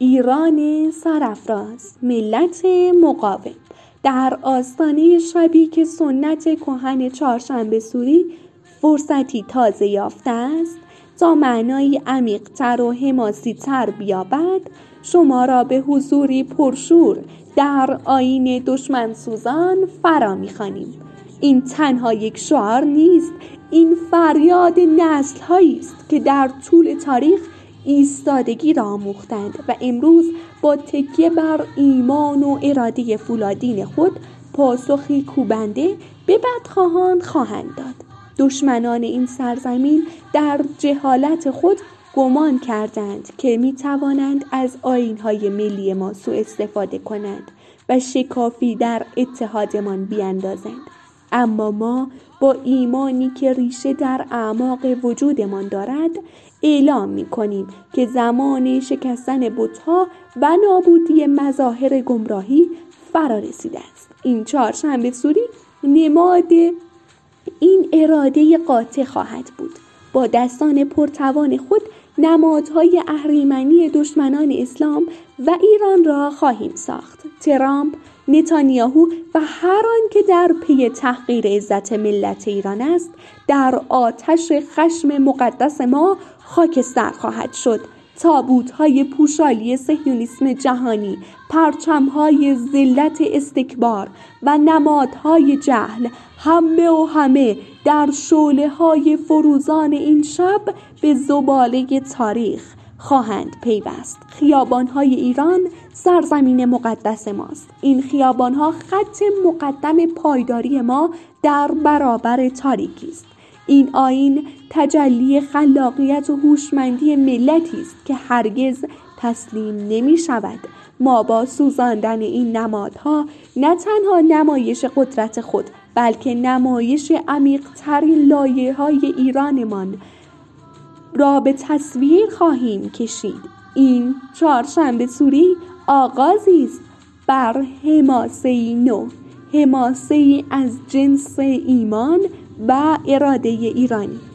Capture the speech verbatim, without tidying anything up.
ایران سرافراز، ملت مقاوم، در آستانه شبی که سنت کهن چهارشنبه سوری فرصتی تازه یافته است تا معنایی عمیق‌تر و حماسی‌تر بیابد، شما را به حضوری پرشور در آیین دشمن سوزان فرا می‌خوانیم. این تنها یک شعار نیست، این فریاد نسل‌هایی است که در طول تاریخ ایستادگی را آموختند و امروز با تکیه بر ایمان و اراده فولادین خود پاسخی کوبنده به بدخواهان خواهند داد. دشمنان این سرزمین در جهالت خود گمان کردند که می توانند از آیین‌های ملی ما سوء استفاده کنند و شکافی در اتحادمان بیندازند. اما ما با ایمانی که ریشه در اعماق وجودمان دارد اعلام می کنیم که زمان شکستن بت‌ها و نابودی مظاهر گمراهی فرا رسیده است. این چهارشنبه سوری نماد این اراده قاطع خواهد بود. با دستان پرتوان خود نمادهای اهریمنی دشمنان اسلام و ایران را خواهیم ساخت. ترامپ، نتانیاهو و هر آن که در پی تحقیر عزت ملت ایران است در آتش خشم مقدس ما خاکستر خواهد شد. تابوت‌های پوشالی صهیونیسم جهانی، پرچم‌های ذلت استکبار و نمادهای جهل همه و همه در شعله‌های فروزان این شب به زباله تاریخ خواهند پیوست. خیابان‌های ایران سرزمین مقدس ماست. این خیابان‌ها خط مقدم پایداری ما در برابر تاریکی است. این آیین تجلی خلاقیت و هوشمندی ملتی است که هرگز تسلیم نمی شود. ما با سوزاندن این نمادها نه تنها نمایش قدرت خود بلکه نمایش عمیق‌ترین لایه‌های ایرانمان را به تصویر خواهیم کشید. این چهارشنبه سوری آغازی است بر حماسه‌ای نو، حماسه‌ای از جنس ایمان و اراده ایرانی.